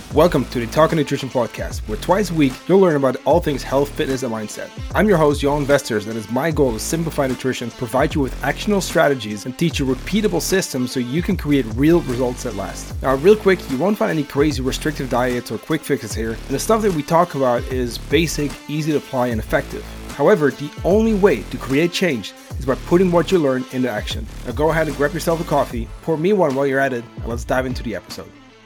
Welcome to the Talk Nutrition Podcast, where twice a week you'll learn about all things health, fitness, and mindset. I'm your host, Johan Vesters, and it's my goal to simplify nutrition, provide you with actionable strategies, and teach you repeatable systems so you can create real results that last. Now, real quick, you won't find any crazy restrictive diets or quick fixes here, and the stuff that we talk about is basic, easy to apply, and effective. However, the only way to create change is by putting what you learn into action. Now go ahead and grab yourself a coffee, pour me one while you're at it, and let's dive into the episode.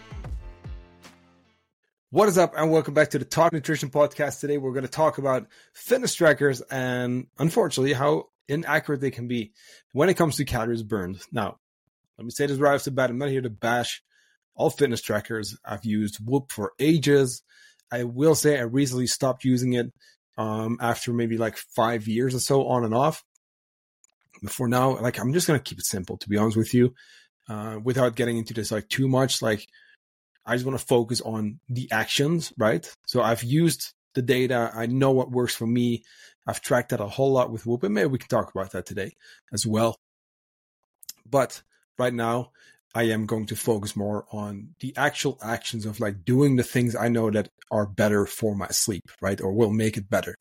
What is up, and welcome back to the Talk Nutrition Podcast. Today we're going to talk about fitness trackers and, unfortunately, how inaccurate they can be when it comes to calories burned. Now, let me say this right off the bat. I'm not here to bash all fitness trackers. I've used Whoop for ages. I will say I recently stopped using it after maybe like 5 years or so, on and off. But for now, I'm just going to keep it simple, to be honest with you, without getting into this too much. I just want to focus on the actions, right? So I've used the data. I know what works for me. I've tracked that a whole lot with Whoop, and maybe we can talk about that today as well. But right now, I am going to focus more on the actual actions of doing the things I know that are better for my sleep, right? Or will make it better.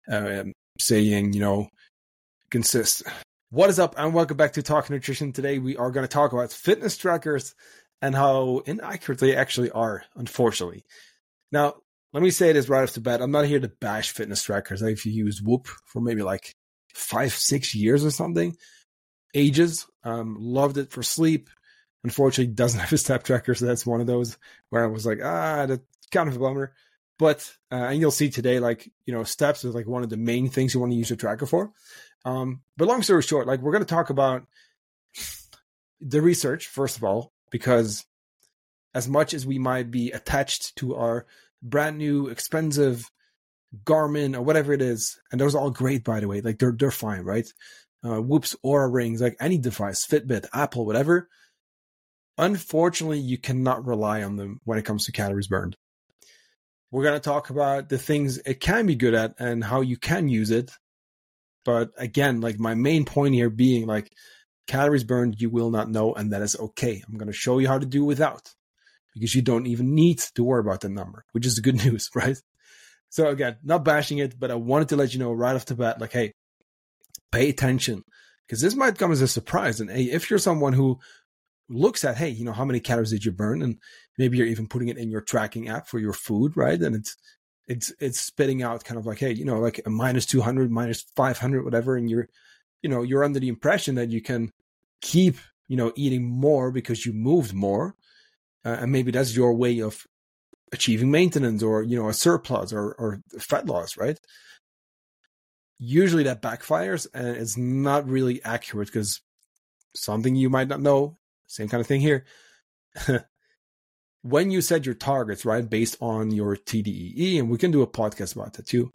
Consist. What is up, and welcome back to Talk Nutrition. Today, we are going to talk about fitness trackers and how inaccurate they actually are, unfortunately. Now, let me say this right off the bat. I'm not here to bash fitness trackers. I've used Whoop for maybe 5-6 years or something. Ages. Loved it for sleep. Unfortunately, doesn't have a step tracker, so that's one of those where I was that's kind of a bummer. But, and you'll see today, steps is one of the main things you want to use your tracker for. But long story short, we're going to talk about the research, first of all, because as much as we might be attached to our brand new expensive Garmin or whatever it is, and those are all great, by the way, they're fine, right? Whoop's, Aura rings, any device, Fitbit, Apple, whatever. Unfortunately, you cannot rely on them when it comes to calories burned. We're going to talk about the things it can be good at and how you can use it. But again, my main point here being calories burned, you will not know, and that is okay. I'm going to show you how to do without, because you don't even need to worry about the number, which is the good news, right? So again, not bashing it, but I wanted to let you know right off the bat, hey, pay attention, because this might come as a surprise. And hey, if you're someone who looks at, hey, how many calories did you burn? And maybe you're even putting it in your tracking app for your food, right? And it's spitting out kind of hey, a minus 200, minus 500, whatever. And you're under the impression that you can keep, eating more because you moved more. And maybe that's your way of achieving maintenance or, a surplus or fat loss, right? Usually that backfires and it's not really accurate, because something you might not know, same kind of thing here. When you set your targets, right, based on your TDEE, and we can do a podcast about that too,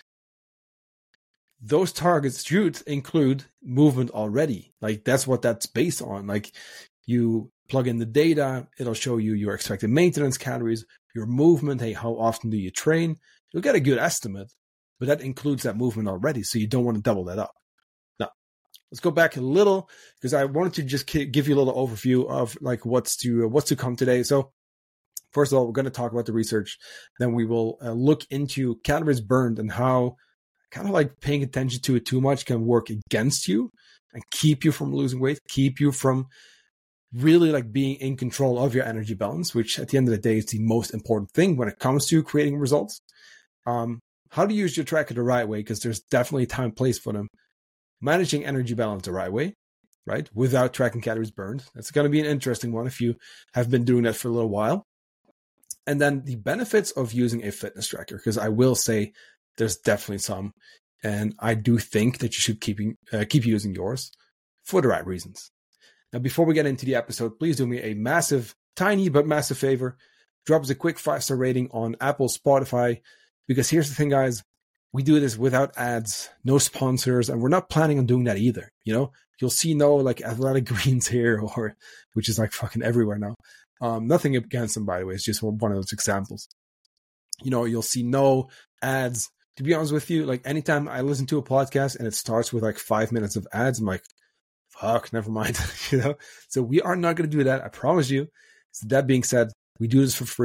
those targets should include movement already. That's what that's based on. You plug in the data, it'll show you your expected maintenance calories, your movement. Hey, how often do you train? You'll get a good estimate, but that includes that movement already. So you don't want to double that up. Now, let's go back a little, because I wanted to just give you a little overview of what's to come today. So first of all, we're going to talk about the research. Then we will look into calories burned and how kind of paying attention to it too much can work against you and keep you from losing weight, keep you from really being in control of your energy balance, which at the end of the day is the most important thing when it comes to creating results. How to use your tracker the right way, because there's definitely a time and place for them. Managing energy balance the right way, right? Without tracking calories burned. That's going to be an interesting one if you have been doing that for a little while. And then the benefits of using a fitness tracker, because I will say there's definitely some, and I do think that you should keep using yours for the right reasons. Now, before we get into the episode, please do me a massive, tiny but massive favor. Drop us a quick 5-star rating on Apple, Spotify, because here's the thing, guys. We do this without ads, no sponsors, and we're not planning on doing that either. You'll see no Athletic Greens here, or which is fucking everywhere now. Nothing against them, by the way. It's just one of those examples. You'll see no ads. To be honest with you, anytime I listen to a podcast and it starts with 5 minutes of ads, I'm fuck, never mind. So we are not going to do that. I promise you. So that being said, we do this for free.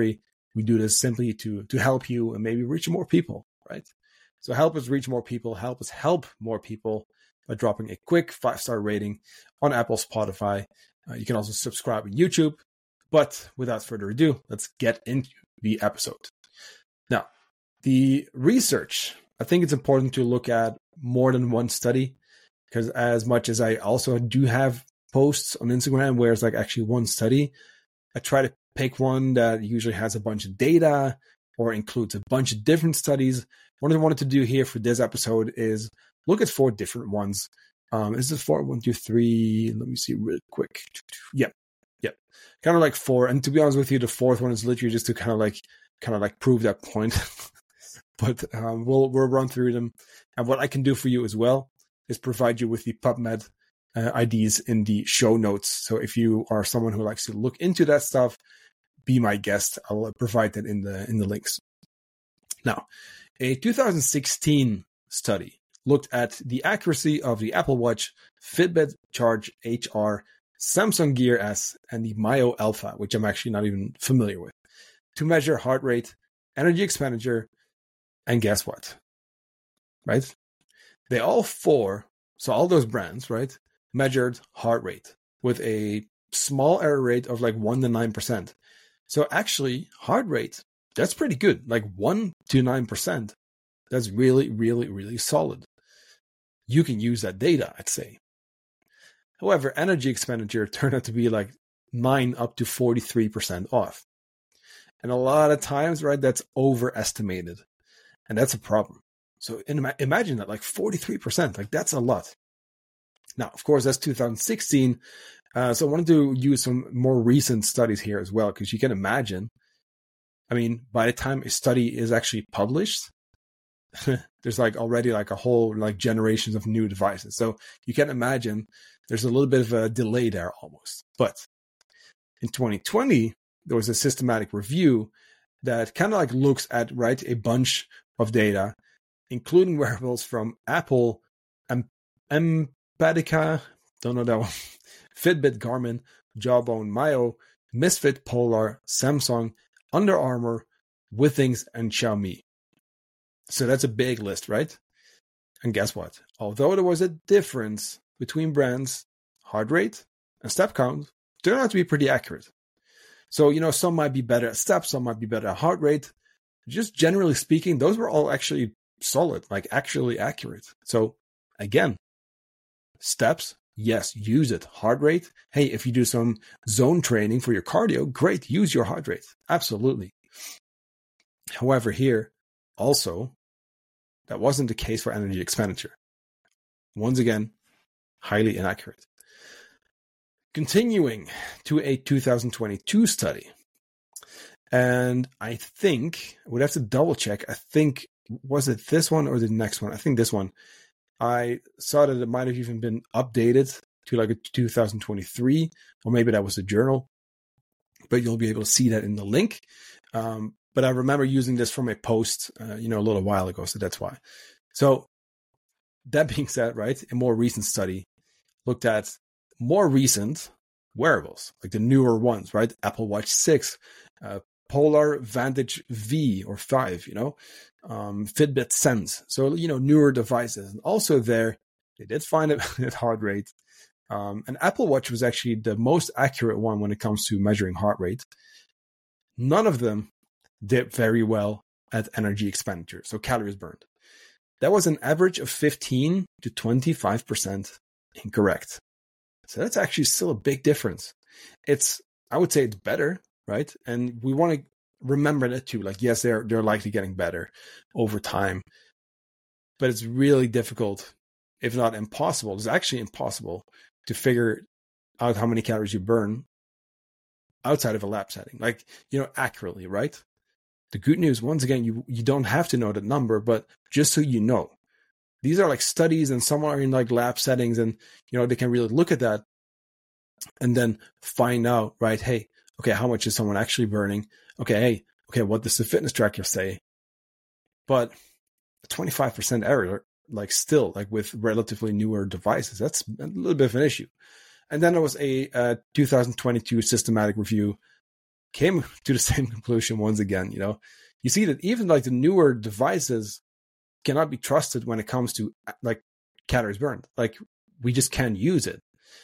We do this simply to help you and maybe reach more people, right? So help us reach more people, help us help more people by dropping a quick 5-star rating on Apple, Spotify. You can also subscribe on YouTube. But without further ado, let's get into the episode. Now, the research, I think it's important to look at more than one study, because as much as I also do have posts on Instagram where it's like actually one study, I try to pick one that usually has a bunch of data or includes a bunch of different studies. What I wanted to do here for this episode is look at 4 different ones. Is this 4? 1, 2, 3. Let me see real quick. Yep. Kind of like 4. And to be honest with you, the 4th one is literally just to kind of like prove that point. But we'll run through them. And what I can do for you as well is provide you with the PubMed IDs in the show notes. So if you are someone who likes to look into that stuff, be my guest. I'll provide that in the links. Now, a 2016 study looked at the accuracy of the Apple Watch, Fitbit Charge HR, Samsung Gear S, and the Myo Alpha, which I'm actually not even familiar with, to measure heart rate, energy expenditure, and guess what? Right? They all 4, so all those brands, right, measured heart rate with a small error rate of like 1 to 9%. So actually, heart rate, that's pretty good. Like 1 to 9%. That's really, really, really solid. You can use that data, I'd say. However, energy expenditure turned out to be like 9 up to 43% off. And a lot of times, right, that's overestimated. And that's a problem. So imagine that, like 43%, like that's a lot. Now, of course, that's 2016. So I wanted to use some more recent studies here as well, because you can imagine, I mean, by the time a study is actually published, there's like already like a whole like generations of new devices. So you can imagine there's a little bit of a delay there almost. But in 2020, there was a systematic review that kind of like looks at, right, a bunch of data, including wearables from Apple, Empatica, don't know that one, Fitbit, Garmin, Jawbone, Myo, Misfit, Polar, Samsung, Under Armour, Withings, and Xiaomi. So that's a big list, right? And guess what? Although there was a difference between brands, heart rate and step count turned out to be pretty accurate. So, some might be better at steps, some might be better at heart rate. Just generally speaking, those were all actually solid, like actually accurate. So again, steps, yes, use it. Heart rate, hey, if you do some zone training for your cardio, great, use your heart rate. Absolutely. However, here also, that wasn't the case for energy expenditure. Once again, highly inaccurate. Continuing to a 2022 study. And I think, I would have to double check, I think, was it this one or the next one? I think this one. I saw that it might have even been updated to like a 2023, or maybe that was a journal. But you'll be able to see that in the link. But I remember using this from a post, a little while ago, so that's why. So that being said, right, a more recent study looked at more recent wearables, like the newer ones, right? Apple Watch 6, Polar Vantage V or 5, Fitbit Sense. So, newer devices. And also there, they did find it at heart rate. And Apple Watch was actually the most accurate one when it comes to measuring heart rate. None of them did very well at energy expenditure, so calories burned. That was an average of 15 to 25% incorrect. So that's actually still a big difference. I would say it's better, right? And we want to remember that too. Like, yes, they're likely getting better over time, but it's really difficult, if not impossible. It's actually impossible to figure out how many calories you burn outside of a lab setting, like, accurately, right? The good news, once again, you don't have to know the number, but just so you know, these are like studies and some are in like lab settings and, they can really look at that and then find out, right? Hey, okay, how much is someone actually burning? Okay, what does the fitness tracker say? But 25% error, like still, like with relatively newer devices, that's a little bit of an issue. And then there was a 2022 systematic review came to the same conclusion once again. You see that even like the newer devices cannot be trusted when it comes to like calories burned. Like we just can't use it.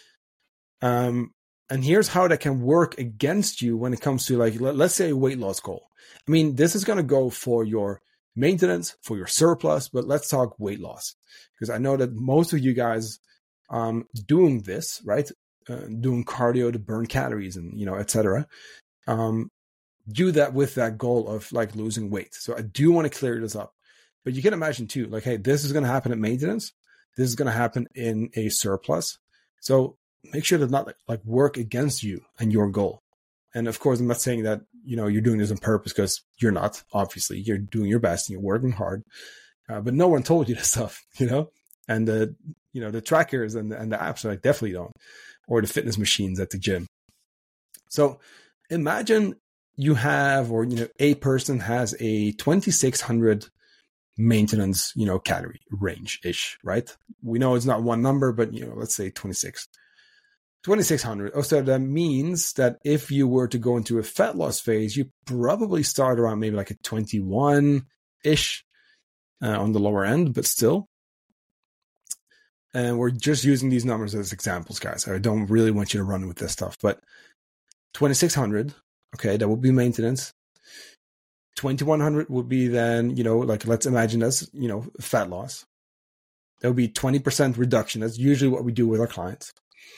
And here's how that can work against you when it comes to like, let's say a weight loss goal. I mean, this is going to go for your maintenance, for your surplus, but let's talk weight loss, because I know that most of you guys doing this, right? Doing cardio to burn calories and, etc. Do that with that goal of like losing weight. So I do want to clear this up, but you can imagine too, like, hey, this is going to happen at maintenance. This is going to happen in a surplus. So make sure to not like work against you and your goal. And of course, I'm not saying that, you're doing this on purpose, because you're not. Obviously, you're doing your best and you're working hard. But no one told you this stuff, and the trackers and the apps like definitely don't, or the fitness machines at the gym. So imagine you have, or, a person has a 2,600 maintenance, calorie range ish, right? We know it's not one number, but, let's say 2,600. Oh, so that means that if you were to go into a fat loss phase, you probably start around maybe like a 21-ish on the lower end, but still. And we're just using these numbers as examples, guys. I don't really want you to run with this stuff, but 2,600, okay, that would be maintenance. 2,100 would be then, like let's imagine that's, fat loss. That would be 20% reduction. That's usually what we do with our clients.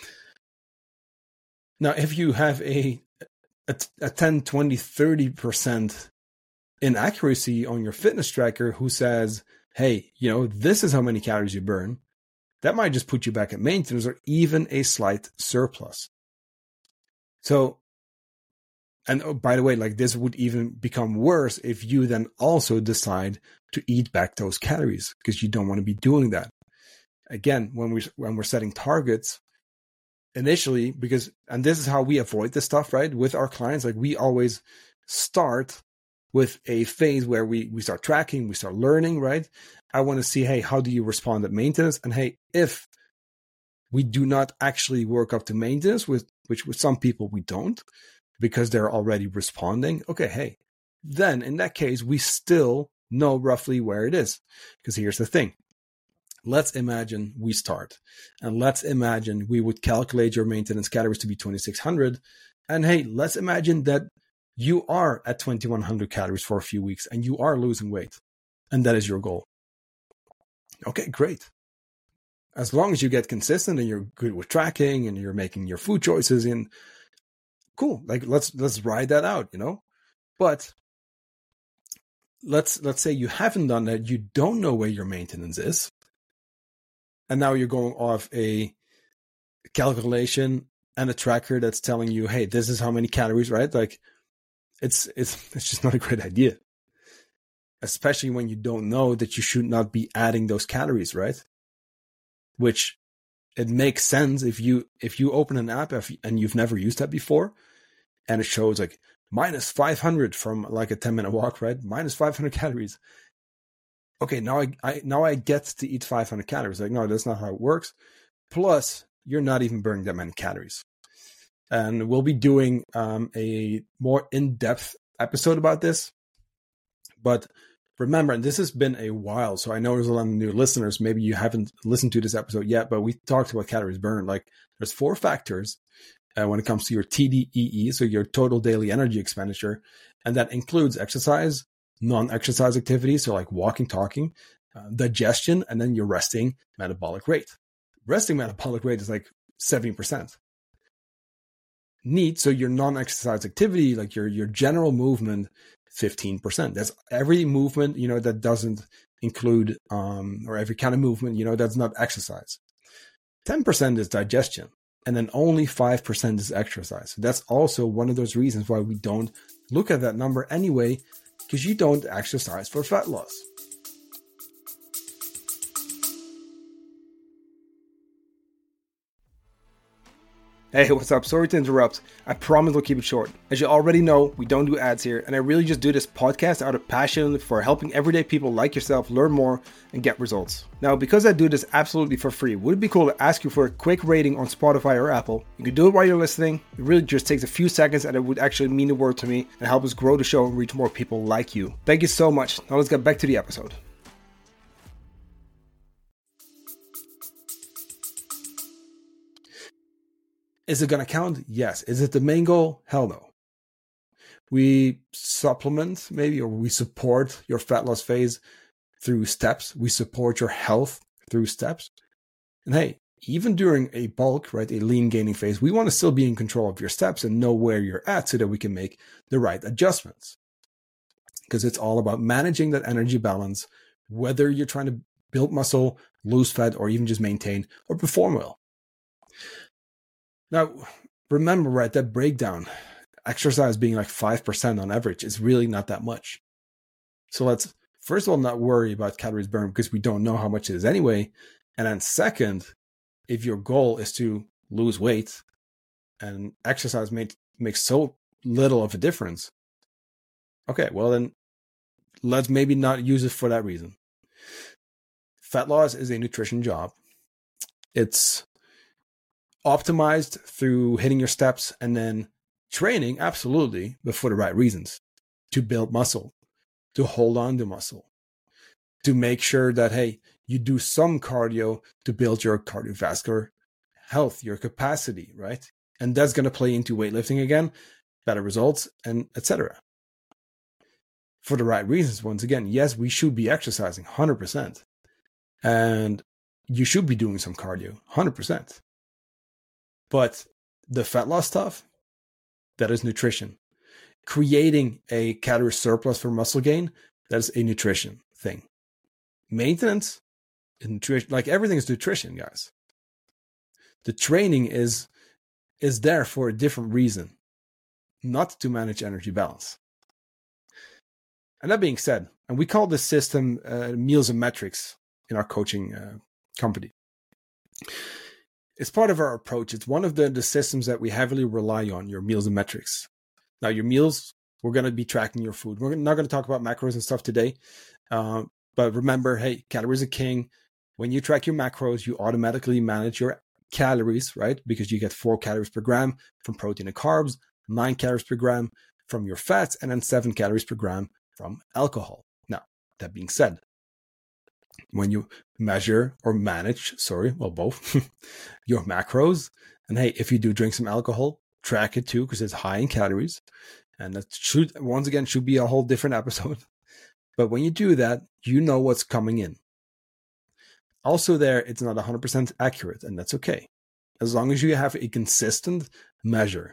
Now, if you have a 10, 20, 30% inaccuracy on your fitness tracker who says, hey, this is how many calories you burn, that might just put you back at maintenance or even a slight surplus. So, and oh, by the way, like this would even become worse if you then also decide to eat back those calories, because you don't want to be doing that. Again, when we're setting targets initially, and this is how we avoid this stuff, right? With our clients, like we always start with a phase where we start tracking, we start learning, right? I want to see, hey, how do you respond at maintenance? And hey, if we do not actually work up to maintenance, which with some people we don't, because they're already responding, okay, hey, then in that case, we still know roughly where it is. Because here's the thing. Let's imagine we start, and let's imagine we would calculate your maintenance calories to be 2,600. And hey, let's imagine that you are at 2,100 calories for a few weeks and you are losing weight, and that is your goal. Okay, great. As long as you get consistent and you're good with tracking and you're making your food choices, and cool, like let's ride that out, But let's say you haven't done that, you don't know where your maintenance is. And now you're going off a calculation and a tracker that's telling you, hey, this is how many calories, right? Like it's just not a great idea. Especially when you don't know that you should not be adding those calories, right? Which it makes sense if you open an app and you've never used that before, and it shows like minus 500 from like a 10-minute walk, right? Minus 500 calories. Okay, now I get to eat 500 calories. Like, no, that's not how it works. Plus, you're not even burning that many calories. And we'll be doing a more in-depth episode about this. But remember, and this has been a while, so I know there's a lot of new listeners. Maybe you haven't listened to this episode yet, but we talked about calories burned. Like, there's 4 factors when it comes to your TDEE, so your total daily energy expenditure, and that includes exercise, non-exercise activities, so like walking, talking, digestion, and then your resting metabolic rate. Resting metabolic rate is like 70%. NEAT, so your non-exercise activity, like your general movement, 15%. That's every movement, that doesn't include, or every kind of movement, that's not exercise. 10% is digestion, and then only 5% is exercise. So that's also one of those reasons why we don't look at that number anyway, because you don't exercise for fat loss. Hey, what's up? Sorry to interrupt. I promise we'll keep it short. As you already know, we don't do ads here, and I really just do this podcast out of passion for helping everyday people like yourself learn more and get results. Now, because I do this absolutely for free, would it be cool to ask you for a quick rating on Spotify or Apple? You can do it while you're listening. It really just takes a few seconds, and it would actually mean the world to me and help us grow the show and reach more people like you. Thank you so much. Now let's get back to the episode. Is it going to count? Yes. Is it the main goal? Hell no. We supplement maybe, or we support your fat loss phase through steps. We support your health through steps. And hey, even during a bulk, right, a lean gaining phase, we want to still be in control of your steps and know where you're at so that we can make the right adjustments. Because it's all about managing that energy balance, whether you're trying to build muscle, lose fat, or even just maintain or perform well. Now, remember, right, that breakdown, exercise being like 5% on average is really not that much. So let's, first of all, not worry about calories burned because we don't know how much it is anyway. And then second, if your goal is to lose weight and exercise makes so little of a difference, okay, well then let's maybe not use it for that reason. Fat loss is a nutrition job. It's optimized through hitting your steps and then training, absolutely, but for the right reasons. To build muscle, to hold on to muscle, to make sure that, hey, you do some cardio to build your cardiovascular health, your capacity, right? And that's going to play into weightlifting again, better results, and etc. For the right reasons, once again, yes, we should be exercising 100%. And you should be doing some cardio, 100%. But the fat loss stuff, that is nutrition. Creating a calorie surplus for muscle gain, that's a nutrition thing. Maintenance, nutrition, like everything is nutrition, guys. The training is there for a different reason, not to manage energy balance. And that being said, and we call this system meals and metrics in our coaching company. It's part of our approach. It's one of the systems that we heavily rely on, your meals and metrics. Now, your meals, we're going to be tracking your food. We're not going to talk about macros and stuff today. But remember, hey, calories are king. When you track your macros, you automatically manage your calories, right? Because you get 4 calories per gram from protein and carbs, 9 calories per gram from your fats, and then 7 calories per gram from alcohol. Now, that being said, when you measure or manage, both, your macros, and hey, if you do drink some alcohol, track it too, because it's high in calories. And that should be a whole different episode. But when you do that, you know what's coming in. Also there, it's not 100% accurate, and that's okay. As long as you have a consistent measure.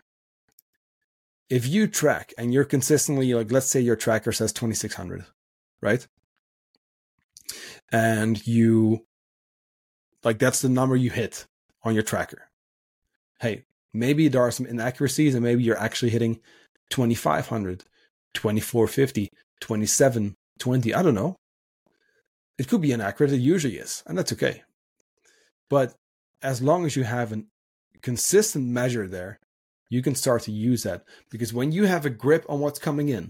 If you track and you're consistently, like, let's say your tracker says 2,600, right? And you, like, that's the number you hit on your tracker. Hey, maybe there are some inaccuracies and maybe you're actually hitting 2,500, 2,450, 2,720. I don't know. It could be inaccurate. It usually is, and that's okay. But as long as you have a consistent measure there, you can start to use that, because when you have a grip on what's coming in,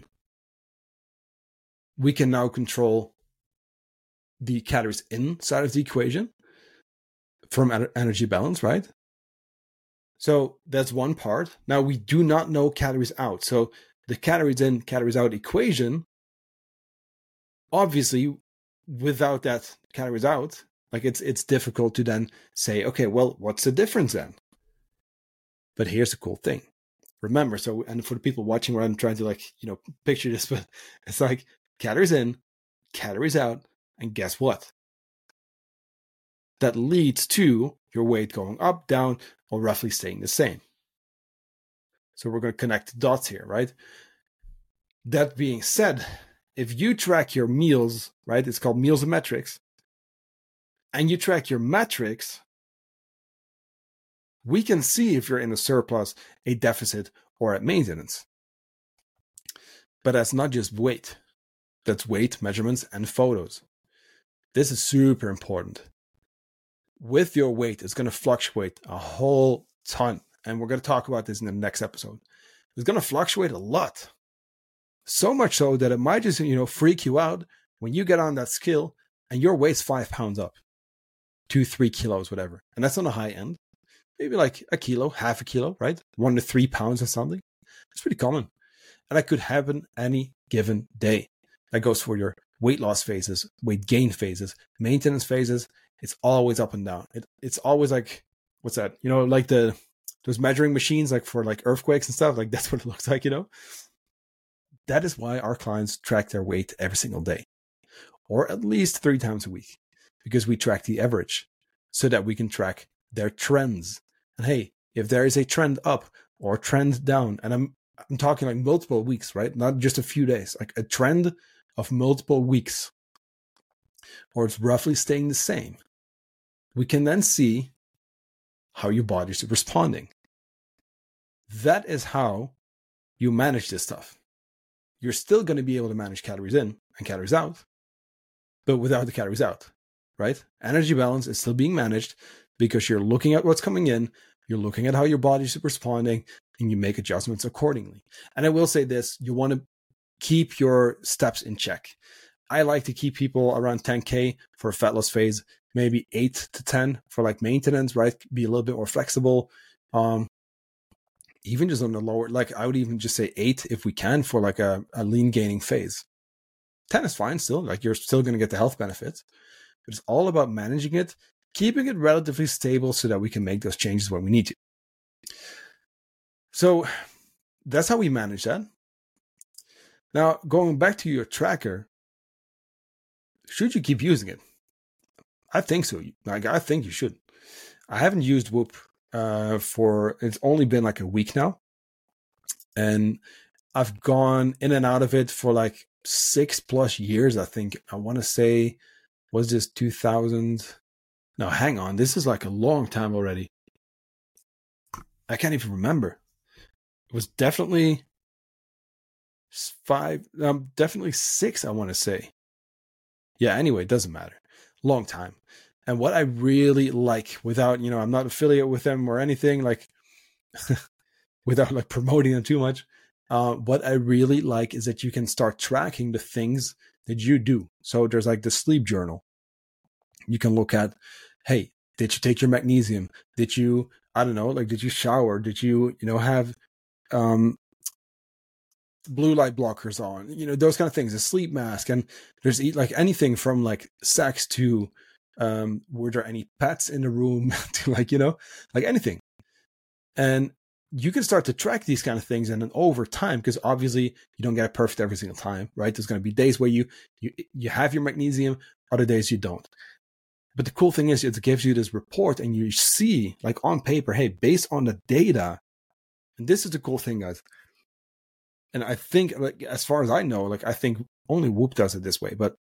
we can now control the calories inside of the equation from energy balance, right? So that's one part. Now we do not know calories out. So the calories in, calories out equation, obviously without that calories out, like it's difficult to then say, okay, well, what's the difference then? But here's the cool thing. Remember, so, and for the people watching where I'm trying to, like, picture this, but it's like calories in, calories out, and guess what? That leads to your weight going up, down, or roughly staying the same. So we're going to connect the dots here, right? That being said, if you track your meals, right, it's called meals and metrics, and you track your metrics, we can see if you're in a surplus, a deficit, or at maintenance. But that's not just weight. That's weight, measurements, and photos. This is super important. With your weight, it's going to fluctuate a whole ton. and we're going to talk about this in the next episode, is going to fluctuate a lot. So much so that it might just, freak you out when you get on that scale and your weight's 5 pounds up, 2-3 kilos, whatever. And that's on the high end. Maybe like a kilo, half a kilo, right? 1 to 3 pounds or something. It's pretty common. And that could happen any given day. That goes for your weight loss phases, weight gain phases, maintenance phases. It's always up and down. It's always like, what's that? Like those measuring machines, like for like earthquakes and stuff. Like that's what it looks like, That is why our clients track their weight every single day, or at least 3 times a week, because we track the average so that we can track their trends. And hey, if there is a trend up or trend down, and I'm talking like multiple weeks, right? Not just a few days, like a trend of multiple weeks, or it's roughly staying the same, we can then see how your body's responding. That is how you manage this stuff. You're still going to be able to manage calories in and calories out, but without the calories out, right? Energy balance is still being managed because you're looking at what's coming in, you're looking at how your body's responding, and you make adjustments accordingly. And I will say this, you want to keep your steps in check. I like to keep people around 10K for a fat loss phase, maybe 8 to 10 for like maintenance, right? Be a little bit more flexible. Even just on the lower, like I would even just say 8 if we can for like a lean gaining phase. 10 is fine still, like you're still going to get the health benefits. But it's all about managing it, keeping it relatively stable so that we can make those changes when we need to. So that's how we manage that. Now, going back to your tracker, should you keep using it? I think so. Like, I think you should. I haven't used Whoop it's only been like a week now. And I've gone in and out of it for like 6+ years, I think. I want to say, was this 2000? No, hang on. This is like a long time already. I can't even remember. It was definitely 5, definitely 6, I want to say. Yeah, anyway, it doesn't matter. Long time. And what I really like, without, I'm not affiliate with them or anything, like without like promoting them too much. What I really like is that you can start tracking the things that you do. So there's like the sleep journal. You can look at, hey, did you take your magnesium? Did you, I don't know, like, did you shower? Did you, have blue light blockers on? Those kind of things, a sleep mask. And there's like anything from like sex to, were there any pets in the room to like, like anything. And you can start to track these kind of things. And then over time, because obviously you don't get it perfect every single time, right? There's going to be days where you have your magnesium, other days you don't. But the cool thing is it gives you this report and you see like on paper, hey, based on the data, and this is the cool thing, guys. And I think, like, as far as I know, like, I think only Whoop does it this way. But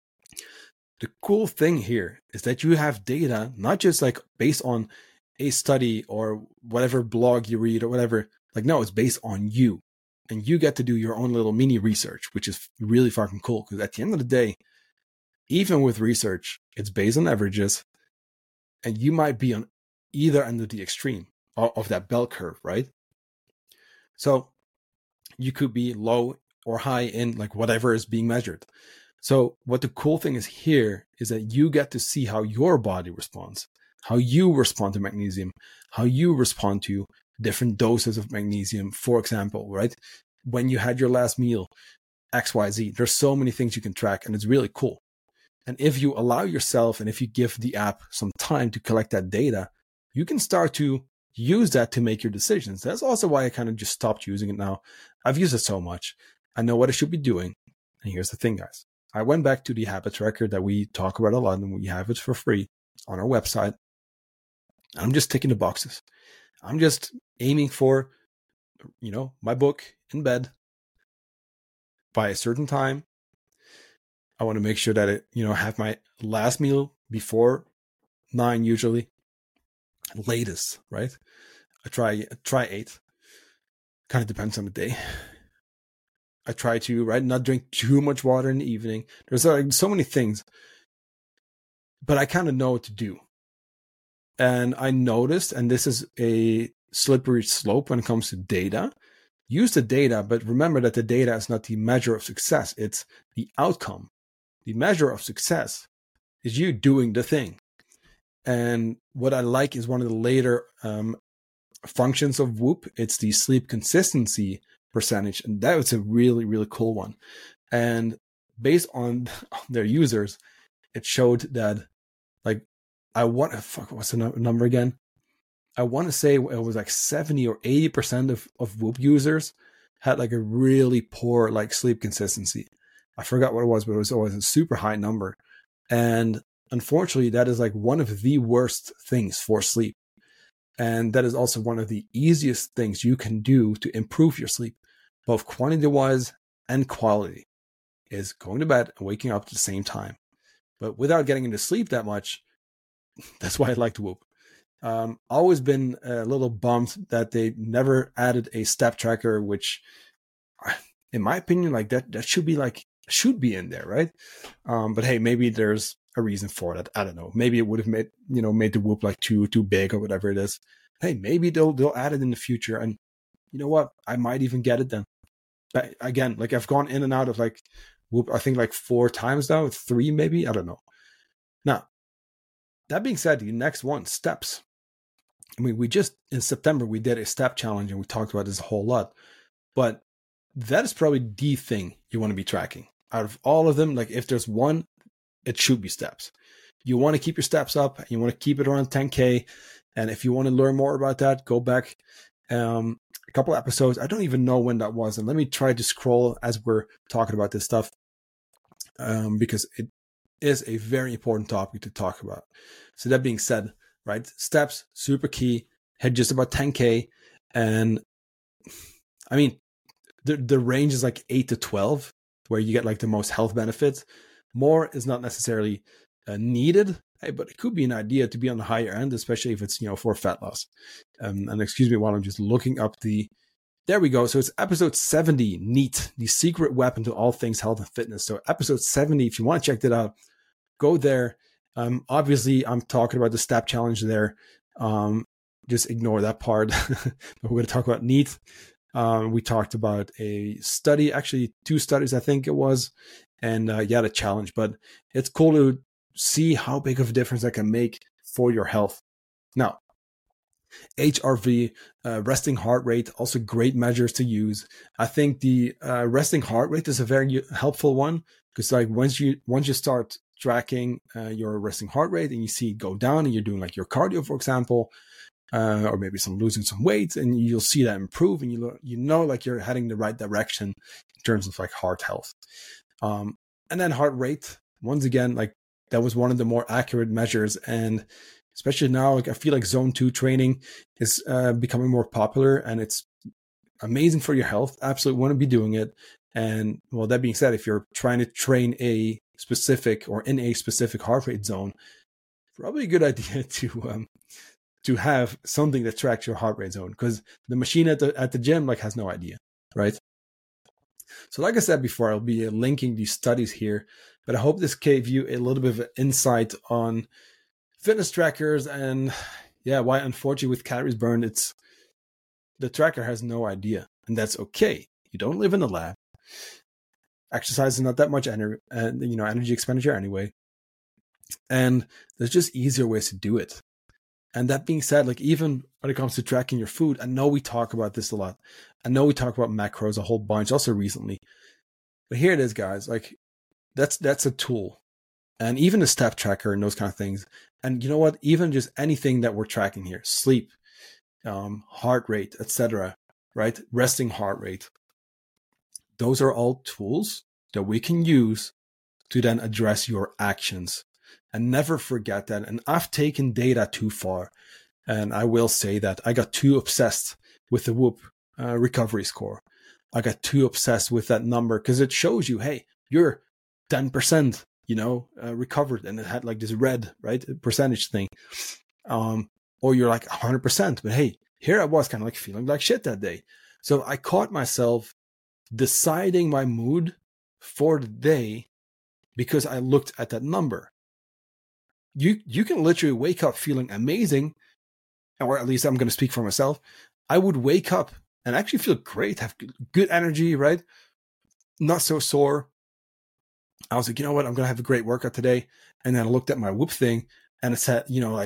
the cool thing here is that you have data, not just like based on a study or whatever blog you read or whatever. Like, no, it's based on you. And you get to do your own little mini research, which is really fucking cool. Because at the end of the day, even with research, it's based on averages. And you might be on either end of the extreme of that bell curve, right? So you could be low or high in like whatever is being measured. So what the cool thing is here is that you get to see how your body responds, how you respond to magnesium, how you respond to different doses of magnesium, for example, right? When you had your last meal, XYZ, there's so many things you can track and it's really cool. And if you allow yourself and if you give the app some time to collect that data, you can start to use that to make your decisions. That's also why I kind of just stopped using it now. I've used it so much. I know what I should be doing. And here's the thing, guys. I went back to the habit tracker that we talk about a lot and we have it for free on our website. And I'm just ticking the boxes. I'm just aiming for, my book in bed by a certain time. I want to make sure that I have my last meal before 9 usually. Latest, right? I try 8. Kind of depends on the day. I try to, right, not drink too much water in the evening. There's like so many things, but I kind of know what to do. And I noticed, and this is a slippery slope when it comes to data. Use the data, but remember that the data is not the measure of success. It's the outcome. The measure of success is you doing the thing. And what I like is one of the later functions of Whoop. It's the sleep consistency percentage. And that was a really, really cool one. And based on their users, it showed that, like, what's the number again? I want to say it was like 70 or 80% of Whoop users had like a really poor like sleep consistency. I forgot what it was, but it was always a super high number. And unfortunately, that is like one of the worst things for sleep. And that is also one of the easiest things you can do to improve your sleep, both quantity-wise and quality, is going to bed and waking up at the same time. But without getting into sleep that much, that's why I like Whoop. Always been a little bummed that they never added a step tracker, which, in my opinion, like that should be in there, right? But hey, maybe there's a reason for that. I don't know. Maybe it would have made the Whoop like too big or whatever it is. Hey, maybe they'll add it in the future, and you know what? I might even get it then. But again, like I've gone in and out of like Whoop, I think like 4 times now, 3 maybe, I don't know. Now, that being said, the next one, steps. I mean, in September, we did a step challenge and we talked about this a whole lot, but that is probably the thing you want to be tracking. Out of all of them, like if there's one, it should be steps. You want to keep your steps up, you want to keep it around 10K. And if you want to learn more about that, go back a couple episodes. I don't even know when that was. And let me try to scroll as we're talking about this stuff, because it is a very important topic to talk about. So that being said, right, steps, super key, hit just about 10K. And I mean, the range is like 8 to 12, where you get like the most health benefits. More is not necessarily needed, but it could be an idea to be on the higher end, especially if it's, for fat loss. And excuse me while I'm just looking up there we go. So it's episode 70, NEAT, the secret weapon to all things health and fitness. So episode 70, if you want to check that out, go there. Obviously, I'm talking about the step challenge there. Just ignore that part. But we're going to talk about NEAT. We talked about a study, actually 2 studies, I think it was, and the challenge. But it's cool to see how big of a difference that can make for your health. Now, HRV, resting heart rate, also great measures to use. I think the resting heart rate is a very helpful one, because like once you start tracking your resting heart rate and you see it go down and you're doing like your cardio, for example, or maybe losing some weight, and you'll see that improve, and you know like you're heading the right direction in terms of like heart health. And then heart rate, once again, like that was one of the more accurate measures, and especially now, like I feel like zone 2 training is becoming more popular, and it's amazing for your health. Absolutely want to be doing it. And well, that being said, if you're trying to train a specific or in a specific heart rate zone, probably a good idea to have something that tracks your heart rate zone, because the machine at the gym like has no idea, right? So like I said before, I'll be linking these studies here, but I hope this gave you a little bit of an insight on fitness trackers, and why unfortunately with calories burned, it's the tracker has no idea, and that's okay. You don't live in a lab. Exercise is not that much energy expenditure anyway, and there's just easier ways to do it. And that being said, like even when it comes to tracking your food, I know we talk about this a lot. I know we talk about macros a whole bunch also recently, but here it is, guys. Like that's a tool. And even a step tracker and those kind of things. And you know what? Even just anything that we're tracking here, sleep, heart rate, etc., right? Resting heart rate. Those are all tools that we can use to then address your actions. And never forget that. And I've taken data too far. And I will say that I got too obsessed with the Whoop recovery score. I got too obsessed with that number because it shows you, hey, you're 10%. Recovered, and it had like this red, right, percentage thing. Or you're like 100%, but hey, here I was kind of like feeling like shit that day. So I caught myself deciding my mood for the day because I looked at that number. You can literally wake up feeling amazing, or at least I'm going to speak for myself, I would wake up and actually feel great, have good energy, right? Not so sore. I was like, you know what? I'm going to have a great workout today. And then I looked at my Whoop thing and it said,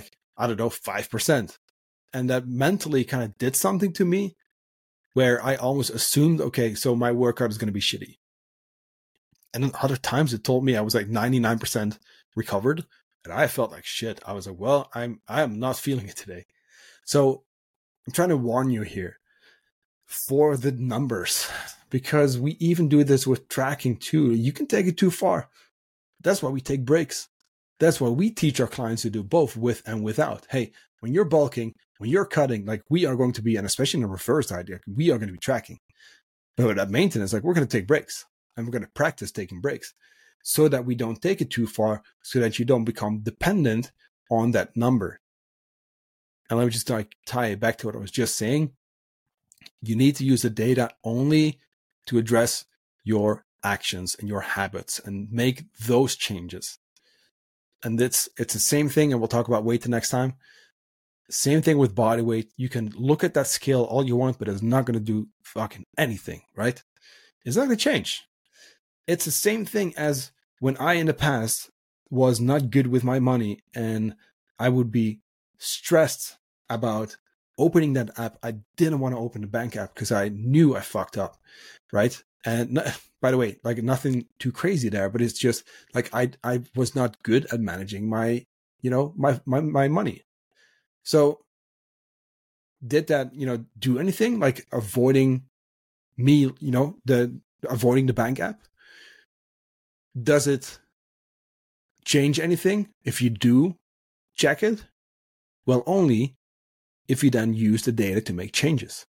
5%. And that mentally kind of did something to me where I almost assumed, okay, so my workout is going to be shitty. And then other times it told me I was like 99% recovered. And I felt like shit. I was like, well, I am not feeling it today. So I'm trying to warn you here for the numbers, because we even do this with tracking too. You can take it too far. That's why we take breaks. That's why we teach our clients to do both with and without. Hey, when you're bulking, when you're cutting, like we are going to be, and especially in the reverse side, we are going to be tracking. But at maintenance, like we're going to take breaks and we're going to practice taking breaks so that we don't take it too far, so that you don't become dependent on that number. And let me just tie it back to what I was just saying. You need to use the data only to address your actions and your habits and make those changes. And it's the same thing, and we'll talk about weight the next time. Same thing with body weight. You can look at that scale all you want, but it's not going to do fucking anything, right? It's not going to change. It's the same thing as when I, in the past, was not good with my money and I would be stressed about opening that app. I didn't want to open the bank app because I knew I fucked up, right? And by the way, like nothing too crazy there, but it's just like I was not good at managing my money. So did that, do anything like avoiding me, avoiding the bank app? Does it change anything if you do check it? Well, only if you then use the data to make changes.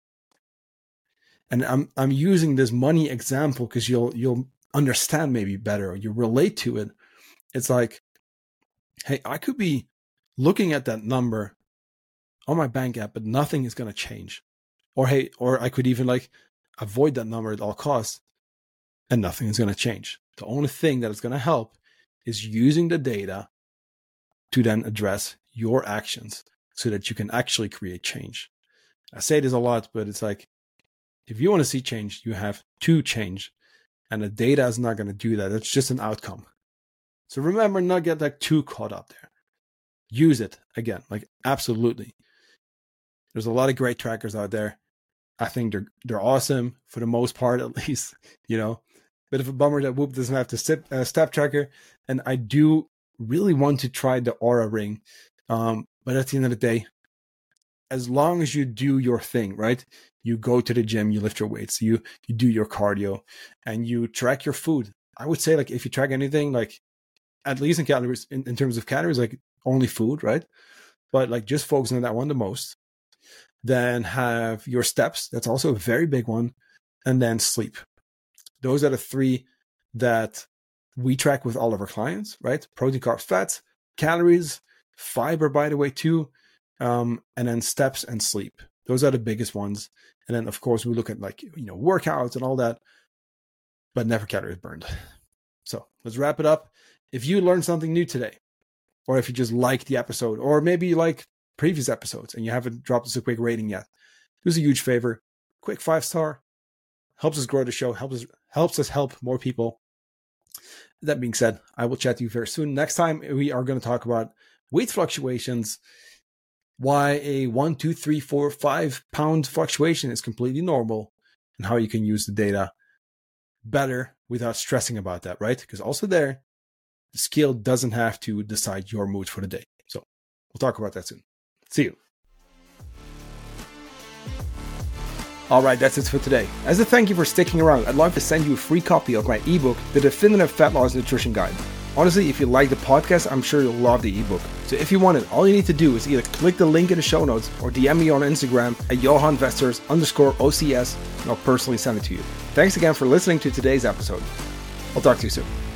And I'm using this money example because you'll understand maybe better, or you relate to it. It's like, hey, I could be looking at that number on my bank app, but nothing is going to change. Or I could even like avoid that number at all costs, and nothing is going to change. The only thing that is going to help is using the data to then address your actions so that you can actually create change. I say this a lot, but it's like, if you want to see change, you have to change. And the data is not going to do that. It's just an outcome. So remember, not get like too caught up there. Use it again, like absolutely. There's a lot of great trackers out there. I think they're awesome for the most part, at least, Bit of a bummer that Whoop doesn't have the step tracker. And I do really want to try the Oura Ring. But at the end of the day, as long as you do your thing, right? You go to the gym, you lift your weights, you do your cardio, and you track your food. I would say, like, if you track anything, like at least in calories, in terms of calories, like only food, right? But like just focus on that one the most. Then have your steps. That's also a very big one. And then sleep. Those are the three that we track with all of our clients, right? Protein, carbs, fats, calories, fiber, by the way, too. And then steps and sleep. Those are the biggest ones. And then, of course, we look at like, workouts and all that, but never calories burned. So let's wrap it up. If you learned something new today, or if you just liked the episode, or maybe you like previous episodes and you haven't dropped us a quick rating yet, do us a huge favor. Quick 5-star. Helps us grow the show, helps us help more people. That being said, I will chat to you very soon. Next time, we are going to talk about weight fluctuations, why a 1, 2, 3, 4, 5 pound fluctuation is completely normal, and how you can use the data better without stressing about that, right? Because also there, the scale doesn't have to decide your mood for the day. So we'll talk about that soon. See you. All right, that's it for today. As a thank you for sticking around, I'd love to send you a free copy of my ebook, The Definitive Fat Loss Nutrition Guide. Honestly, if you like the podcast, I'm sure you'll love the ebook. So if you want it, all you need to do is either click the link in the show notes or DM me on Instagram at JohanVesters_OCS, and I'll personally send it to you. Thanks again for listening to today's episode. I'll talk to you soon.